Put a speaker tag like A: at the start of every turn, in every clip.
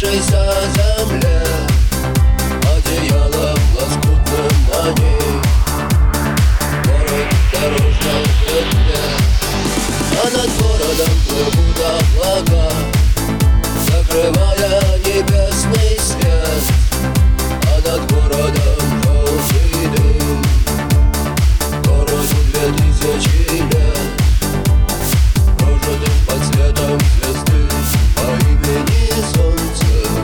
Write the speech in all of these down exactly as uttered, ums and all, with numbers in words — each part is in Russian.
A: Раскрывшейся земле, одеялом лоскутным на ней. Город дорожно петля, а над городом плывут облака, закрывая небесный свет, а над городом желтый дым. Городу две тысячи лет, прожитым под светом звезды по имени Солнце.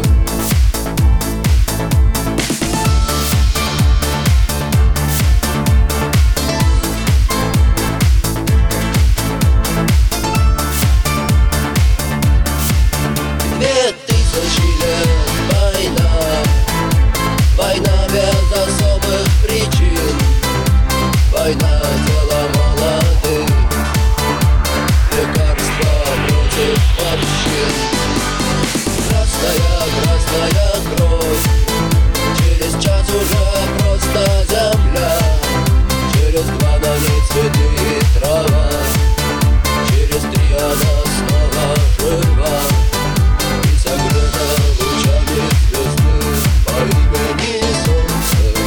A: Две тысячи лет война, война без особых причин, война дело молодых, лекарства против морщин. Красная, красная кровь, через час уже просто земля, через два на ней цветы и трава, через три она снова жива и согрета лучами звезды по имени Солнце.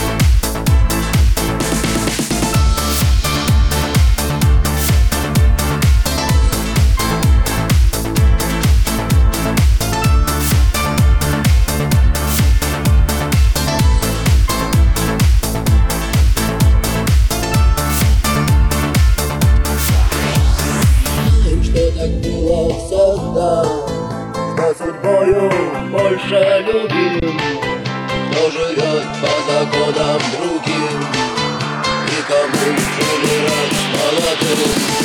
A: Что так было всегда, что судьбою больше любим, кто живет по законам другим и кому умирать молодым.